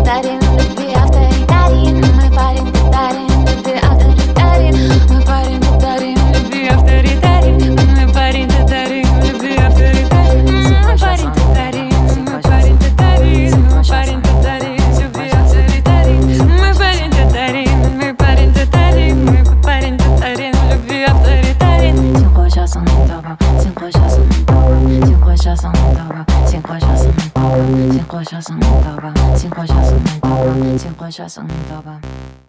авторитарен, любви авторитарен. Мой парень татарин, любви авторитарен. Мой парень татарин, любви авторитарен. Мой парень татарин, любви авторитарен. Мой парень татарин, мой парень татарин. Мой парень татарин, любви авторитарен. Мой парень татарин, мой парень татарин. Мой парень татарин, любви авторитарен. Cinco ya son un toba.